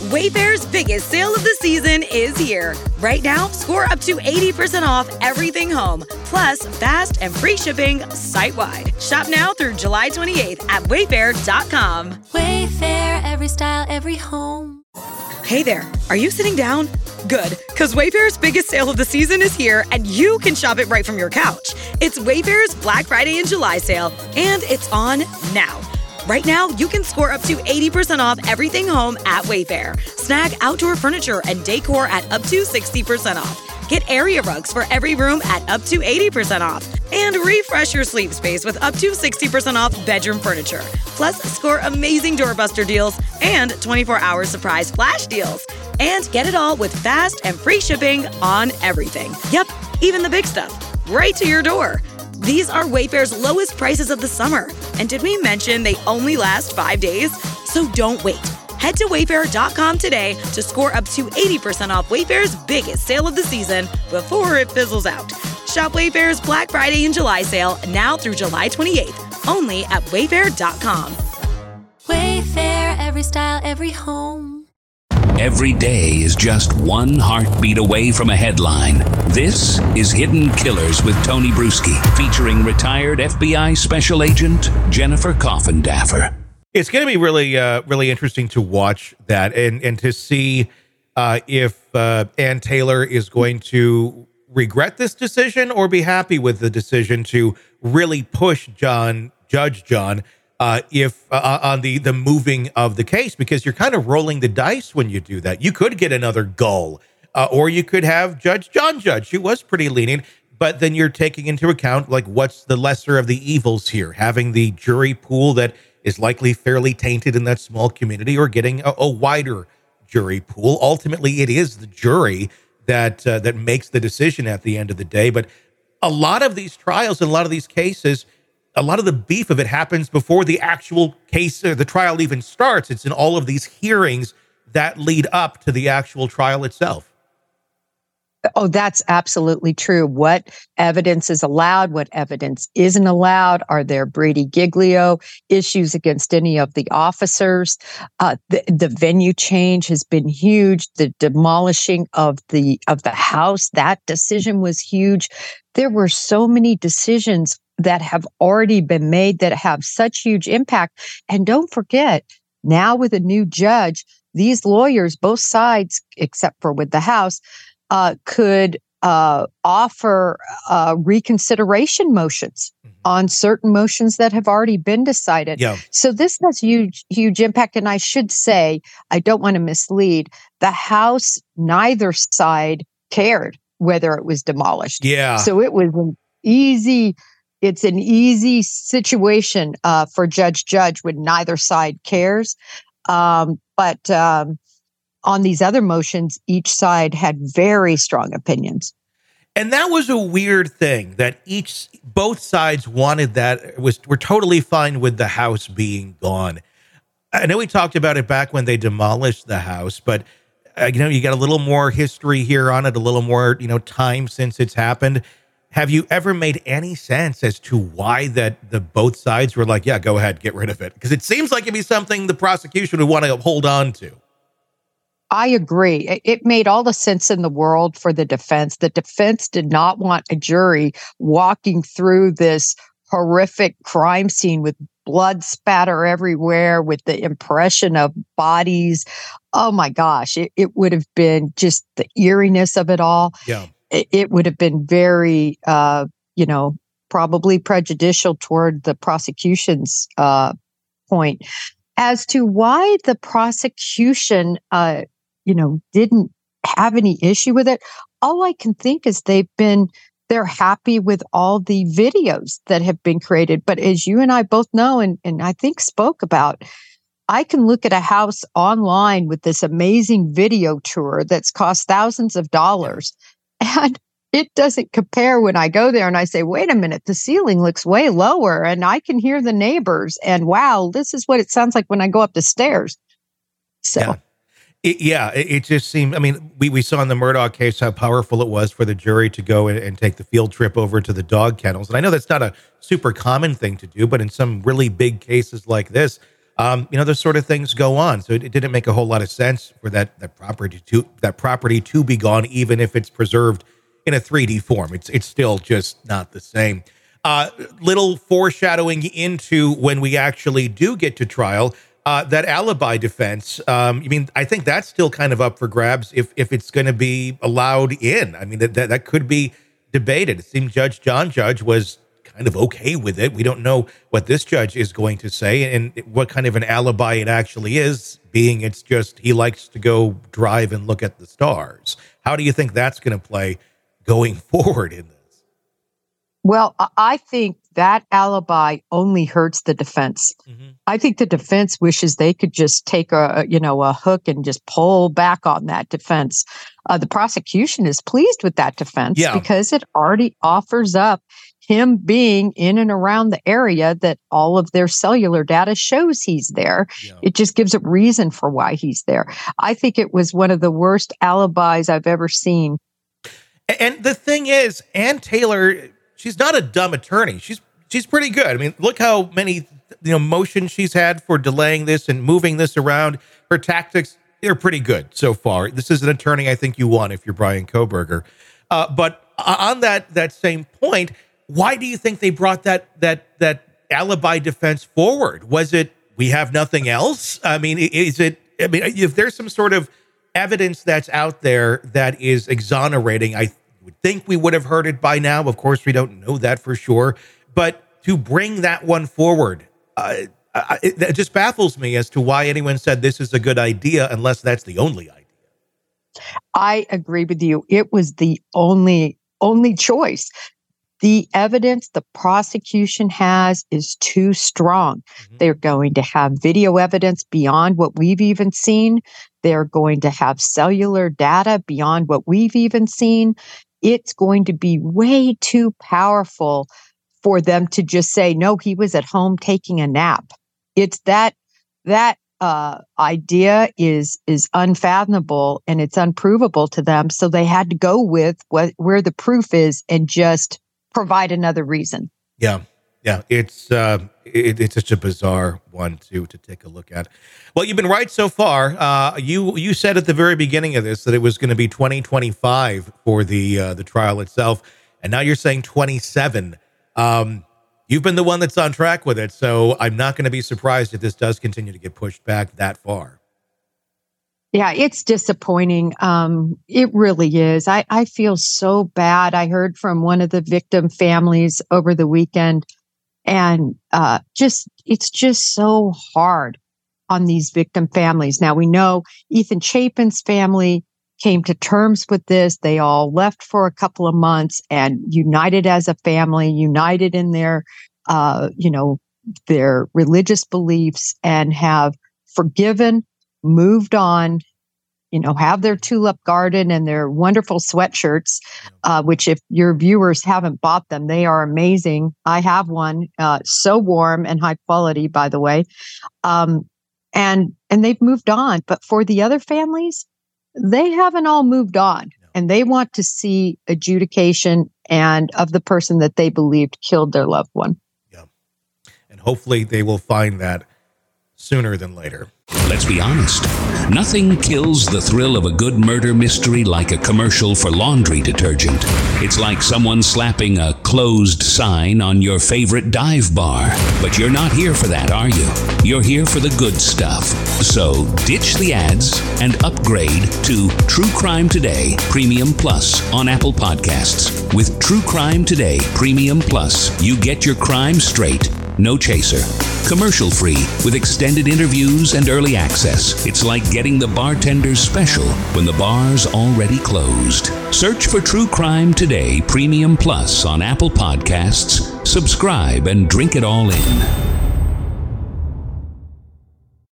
Wayfair's biggest sale of the season is here. Right now, score up to 80% off everything home, plus fast and free shipping site-wide. Shop now through July 28th at wayfair.com. Wayfair, every style, every home. Hey there, are you sitting down? Good, because Wayfair's biggest sale of the season is here, and you can shop it right from your couch. It's Wayfair's Black Friday and July sale, and it's on now. Right now, you can score up to 80% off everything home at Wayfair. Snag outdoor furniture and decor at up to 60% off. Get area rugs for every room at up to 80% off. And refresh your sleep space with up to 60% off bedroom furniture. Plus, score amazing doorbuster deals and 24-hour surprise flash deals. And get it all with fast and free shipping on everything. Yep, even the big stuff. Right to your door. These are Wayfair's lowest prices of the summer. And did we mention they only last 5 days? So don't wait. Head to wayfair.com today to score up to 80% off Wayfair's biggest sale of the season before it fizzles out. Shop Wayfair's Black Friday and July sale now through July 28th, only at wayfair.com. Wayfair, every style, every home. Every day is just one heartbeat away from a headline. This is Hidden Killers with Tony Bruschi, featuring retired FBI Special Agent Jennifer Coffindaffer. It's going to be really interesting to watch that and to see if Ann Taylor is going to regret this decision or be happy with the decision to really push Judge John, on the moving of the case, because you're kind of rolling the dice when you do that. You could get another Gull, or you could have Judge John Judge, who was pretty lenient, but then you're taking into account, like, what's the lesser of the evils here? Having the jury pool that is likely fairly tainted in that small community, or getting a wider jury pool. Ultimately, it is the jury that makes the decision at the end of the day. But a lot of these trials and a lot of these cases, a lot of the beef of it happens before the actual case or the trial even starts. It's in all of these hearings that lead up to the actual trial itself. Oh, that's absolutely true. What evidence is allowed? What evidence isn't allowed? Are there Brady Giglio issues against any of the officers? The venue change has been huge. The demolishing of the house, that decision was huge. There were so many decisions that have already been made that have such huge impact. And don't forget, now with a new judge, these lawyers, both sides, except for with the House, could offer reconsideration motions on certain motions that have already been decided. Yeah. So this has huge impact. And I should say, I don't want to mislead, the House, neither side cared whether it was demolished. Yeah. So it was it's an easy situation for Judge when neither side cares. But on these other motions, each side had very strong opinions. And that was a weird thing that both sides wanted that. Were totally fine with the House being gone. I know we talked about it back when they demolished the House, but you got a little more history here on it, a little more, time since it's happened. Have you ever made any sense as to why the both sides were like, yeah, go ahead, get rid of it? Because it seems like it'd be something the prosecution would want to hold on to. I agree. It made all the sense in the world for the defense. The defense did not want a jury walking through this horrific crime scene with blood spatter everywhere, with the impression of bodies. Oh my gosh, it would have been just the eeriness of it all. Yeah. It would have been very, probably prejudicial toward the prosecution's point. As to why the prosecution, didn't have any issue with it, all I can think is they're happy with all the videos that have been created. But as you and I both know, and I think spoke about, I can look at a house online with this amazing video tour that's cost thousands of dollars. And it doesn't compare when I go there and I say, wait a minute, the ceiling looks way lower and I can hear the neighbors. And wow, this is what it sounds like when I go up the stairs. So. Yeah. It just seemed, we saw in the Murdaugh case how powerful it was for the jury to go and take the field trip over to the dog kennels. And I know that's not a super common thing to do, but in some really big cases like this, Those sort of things go on. So it didn't make a whole lot of sense for that property to be gone, even if it's preserved in a 3D form. It's still just not the same. Little foreshadowing into when we actually do get to trial, that alibi defense. I think that's still kind of up for grabs if it's going to be allowed in. I mean, that could be debated. It seemed John Judge was kind of okay with it. We don't know what this judge is going to say and what kind of an alibi it actually is, being it's just he likes to go drive and look at the stars. How do you think that's going to play going forward in this? Well, I think that alibi only hurts the defense. Mm-hmm. I think the defense wishes they could just take a hook and just pull back on that defense. The prosecution is pleased with that defense because it already offers up him being in and around the area that all of their cellular data shows he's there. Yeah. It just gives a reason for why he's there. I think it was one of the worst alibis I've ever seen. And the thing is, Ann Taylor, she's not a dumb attorney. She's pretty good. I mean, look how many motions she's had for delaying this and moving this around. Her tactics, they're pretty good so far. This is an attorney I think you want if you're Brian Kohberger. But on that same point, why do you think they brought that alibi defense forward? Was it we have nothing else? I mean, if there's some sort of evidence that's out there that is exonerating, I would think we would have heard it by now. Of course, we don't know that for sure. But to bring that one forward, it just baffles me as to why anyone said this is a good idea, unless that's the only idea. I agree with you. It was the only choice. The evidence the prosecution has is too strong. Mm-hmm. They're going to have video evidence beyond what we've even seen. They're going to have cellular data beyond what we've even seen. It's going to be way too powerful for them to just say, no, he was at home taking a nap. It's that idea is unfathomable and it's unprovable to them. So they had to go with where the proof is and just provide another reason. Yeah. It's such a bizarre one to take a look at. Well, you've been right so far. You said at the very beginning of this that it was going to be 2025 for the trial itself, and now you're saying 27. You've been the one that's on track with it, so I'm not going to be surprised if this does continue to get pushed back that far. Yeah, it's disappointing. It really is. I feel so bad. I heard from one of the victim families over the weekend, and it's just so hard on these victim families. Now, we know Ethan Chapin's family came to terms with this. They all left for a couple of months and united as a family, united in their religious beliefs, and have forgiven, moved on, have their tulip garden and their wonderful sweatshirts, which if your viewers haven't bought them, they are amazing. I have one, so warm and high quality, by the way. And they've moved on. But for the other families, they haven't all moved on. And they want to see adjudication and of the person that they believed killed their loved one. Yeah. And hopefully they will find that sooner than later. Let's be honest. Nothing kills the thrill of a good murder mystery like a commercial for laundry detergent. It's like someone slapping a closed sign on your favorite dive bar. But you're not here for that, are you? You're here for the good stuff. So ditch the ads and upgrade to True Crime Today Premium Plus on Apple Podcasts. With True Crime Today Premium Plus, you get your crime straight, no chaser. Commercial free with extended interviews and early access. It's like getting the bartender's special when the bar's already closed. Search for True Crime Today Premium Plus on Apple Podcasts. Subscribe and drink it all in.